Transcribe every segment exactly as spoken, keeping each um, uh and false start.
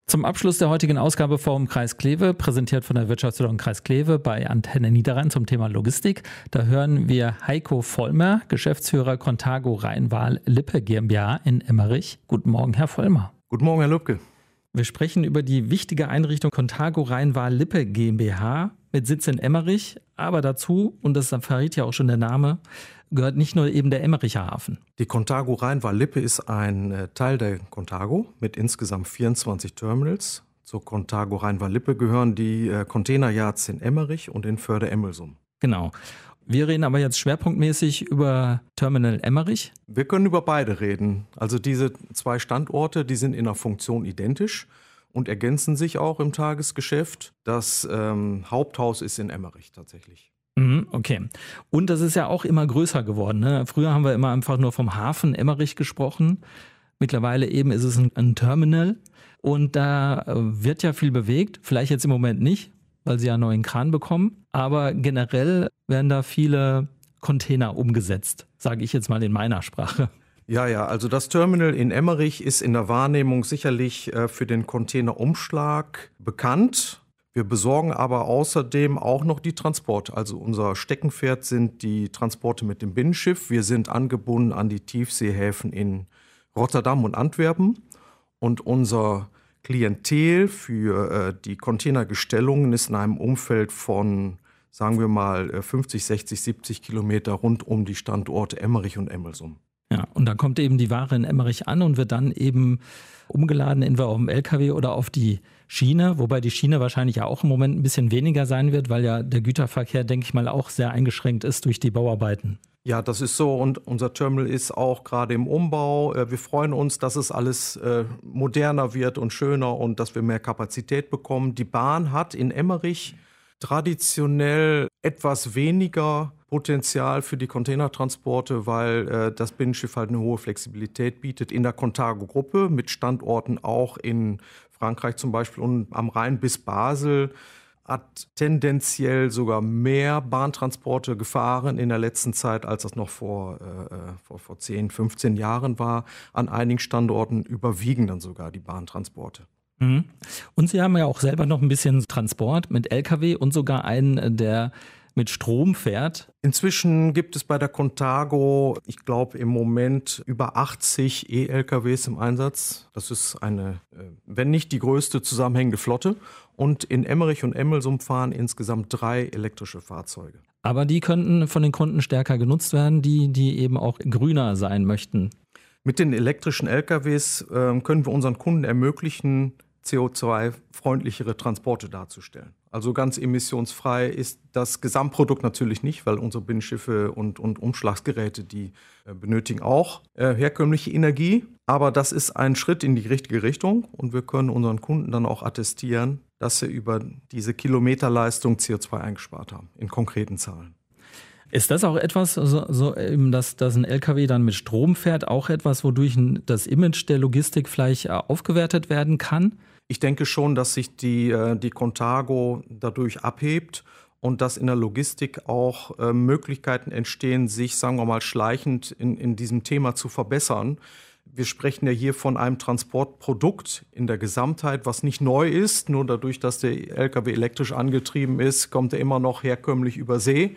Zum Abschluss der heutigen Ausgabe Forum Kreis Kleve, präsentiert von der Wirtschaftsförderung Kreis Kleve bei Antenne Niederrhein zum Thema Logistik. Da hören wir Heiko Vollmer, Geschäftsführer Contago Rheinwal-Lippe GmbH in Emmerich. Guten Morgen, Herr Vollmer. Guten Morgen, Herr Lübke. Wir sprechen über die wichtige Einrichtung Contago Rheinwal-Lippe GmbH mit Sitz in Emmerich. Aber dazu, und das verrät ja auch schon der Name, gehört nicht nur eben der Emmericher Hafen. Die Contago Rheinwal-Lippe ist ein Teil der Contago mit insgesamt vierundzwanzig Terminals. Zur Contago Rheinwal-Lippe gehören die Containeryards in Emmerich und in Förde-Emmelsum. Genau. Wir reden aber jetzt schwerpunktmäßig über Terminal Emmerich. Wir können über beide reden. Also diese zwei Standorte, die sind in der Funktion identisch und ergänzen sich auch im Tagesgeschäft. Das ähm, Haupthaus ist in Emmerich tatsächlich. Okay. Und das ist ja auch immer größer geworden, ne? Früher haben wir immer einfach nur vom Hafen Emmerich gesprochen. Mittlerweile eben ist es ein, ein Terminal. Und da wird ja viel bewegt. Vielleicht jetzt im Moment nicht, weil sie ja einen neuen Kran bekommen. Aber generell werden da viele Container umgesetzt, sage ich jetzt mal in meiner Sprache. Ja, ja, also das Terminal in Emmerich ist in der Wahrnehmung sicherlich äh, für den Containerumschlag bekannt. Wir besorgen aber außerdem auch noch die Transporte. Also unser Steckenpferd sind die Transporte mit dem Binnenschiff. Wir sind angebunden an die Tiefseehäfen in Rotterdam und Antwerpen. Und unser Klientel für äh, die Containergestellungen ist in einem Umfeld von, sagen wir mal, fünfzig, sechzig, siebzig Kilometer rund um die Standorte Emmerich und Emmelsum. Ja, und dann kommt eben die Ware in Emmerich an und wird dann eben umgeladen, entweder auf dem L K W oder auf die Schiene, wobei die Schiene wahrscheinlich ja auch im Moment ein bisschen weniger sein wird, weil ja der Güterverkehr, denke ich mal, auch sehr eingeschränkt ist durch die Bauarbeiten. Ja, das ist so und unser Terminal ist auch gerade im Umbau. Wir freuen uns, dass es alles moderner wird und schöner und dass wir mehr Kapazität bekommen. Die Bahn hat in Emmerich traditionell etwas weniger Potenzial für die Containertransporte, weil äh, das Binnenschiff halt eine hohe Flexibilität bietet in der Contago-Gruppe mit Standorten auch in Frankreich zum Beispiel und am Rhein bis Basel, hat tendenziell sogar mehr Bahntransporte gefahren in der letzten Zeit, als das noch vor, äh, vor, vor zehn, fünfzehn Jahren war. An einigen Standorten überwiegen dann sogar die Bahntransporte. Mhm. Und Sie haben ja auch selber noch ein bisschen Transport mit L K W und sogar einen, der mit Strom fährt. Inzwischen gibt es bei der Contago, ich glaube im Moment über achtzig E-L K Ws im Einsatz. Das ist eine, wenn nicht die größte zusammenhängende Flotte. Und in Emmerich und Emmelsum fahren insgesamt drei elektrische Fahrzeuge. Aber die könnten von den Kunden stärker genutzt werden, die, die eben auch grüner sein möchten. Mit den elektrischen L K Ws äh, können wir unseren Kunden ermöglichen, C O zwei freundlichere Transporte darzustellen. Also ganz emissionsfrei ist das Gesamtprodukt natürlich nicht, weil unsere Binnenschiffe und, und Umschlagsgeräte, die äh, benötigen auch äh, herkömmliche Energie. Aber das ist ein Schritt in die richtige Richtung und wir können unseren Kunden dann auch attestieren, dass sie über diese Kilometerleistung C O zwei eingespart haben, in konkreten Zahlen. Ist das auch etwas, so, so eben, dass, dass ein L K W dann mit Strom fährt, auch etwas, wodurch das Image der Logistik vielleicht aufgewertet werden kann? Ich denke schon, dass sich die, die Contago dadurch abhebt und dass in der Logistik auch äh, Möglichkeiten entstehen, sich, sagen wir mal, schleichend in, in diesem Thema zu verbessern. Wir sprechen ja hier von einem Transportprodukt in der Gesamtheit, was nicht neu ist. Nur dadurch, dass der L K W elektrisch angetrieben ist, kommt er immer noch herkömmlich über See.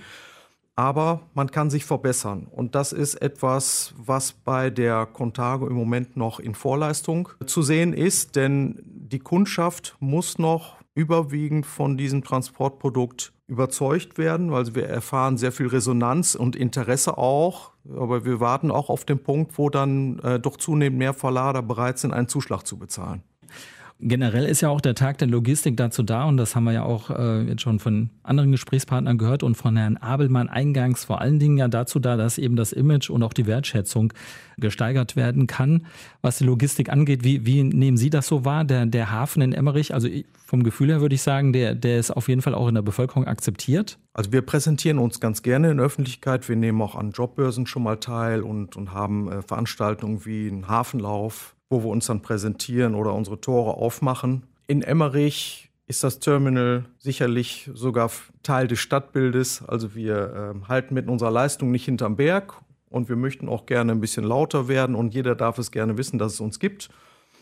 Aber man kann sich verbessern und das ist etwas, was bei der Contago im Moment noch in Vorleistung zu sehen ist, denn die Kundschaft muss noch überwiegend von diesem Transportprodukt überzeugt werden, weil wir erfahren sehr viel Resonanz und Interesse auch, aber wir warten auch auf den Punkt, wo dann äh, doch zunehmend mehr Verlader bereit sind, einen Zuschlag zu bezahlen. Generell ist ja auch der Tag der Logistik dazu da und das haben wir ja auch äh, jetzt schon von anderen Gesprächspartnern gehört und von Herrn Abelmann eingangs vor allen Dingen ja dazu da, dass eben das Image und auch die Wertschätzung gesteigert werden kann. Was die Logistik angeht, wie, wie nehmen Sie das so wahr? Der, der Hafen in Emmerich, also vom Gefühl her würde ich sagen, der, der ist auf jeden Fall auch in der Bevölkerung akzeptiert. Also wir präsentieren uns ganz gerne in der Öffentlichkeit. Wir nehmen auch an Jobbörsen schon mal teil und, und haben äh, Veranstaltungen wie einen Hafenlauf, wo wir uns dann präsentieren oder unsere Tore aufmachen. In Emmerich ist das Terminal sicherlich sogar Teil des Stadtbildes. Also wir äh, halten mit unserer Leistung nicht hinterm Berg und wir möchten auch gerne ein bisschen lauter werden und jeder darf es gerne wissen, dass es uns gibt.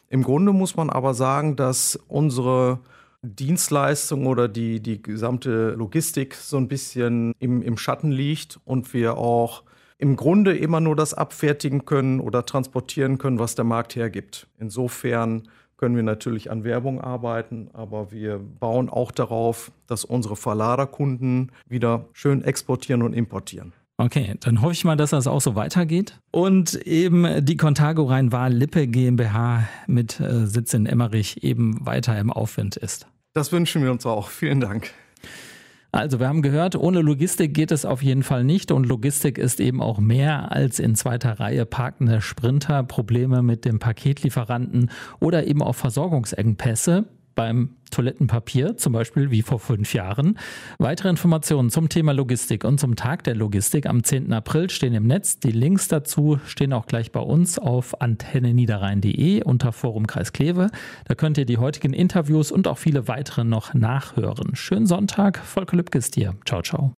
Im Grunde muss man aber sagen, dass unsere Dienstleistung oder die, die gesamte Logistik so ein bisschen im, im Schatten liegt und wir auch im Grunde immer nur das abfertigen können oder transportieren können, was der Markt hergibt. Insofern können wir natürlich an Werbung arbeiten, aber wir bauen auch darauf, dass unsere Verladerkunden wieder schön exportieren und importieren. Okay, dann hoffe ich mal, dass das auch so weitergeht. Und eben die Contago Rhein-Waal-Lippe GmbH mit äh, Sitz in Emmerich eben weiter im Aufwind ist. Das wünschen wir uns auch. Vielen Dank. Also wir haben gehört, ohne Logistik geht es auf jeden Fall nicht und Logistik ist eben auch mehr als in zweiter Reihe parkende Sprinter, Probleme mit dem Paketlieferanten oder eben auch Versorgungsengpässe beim Toilettenpapier, zum Beispiel wie vor fünf Jahren. Weitere Informationen zum Thema Logistik und zum Tag der Logistik am zehnten April stehen im Netz. Die Links dazu stehen auch gleich bei uns auf antenne niederrhein punkt de unter Forum Kreis Kleve. Da könnt ihr die heutigen Interviews und auch viele weitere noch nachhören. Schönen Sonntag, Volker Lübke ist hier. Ciao, ciao.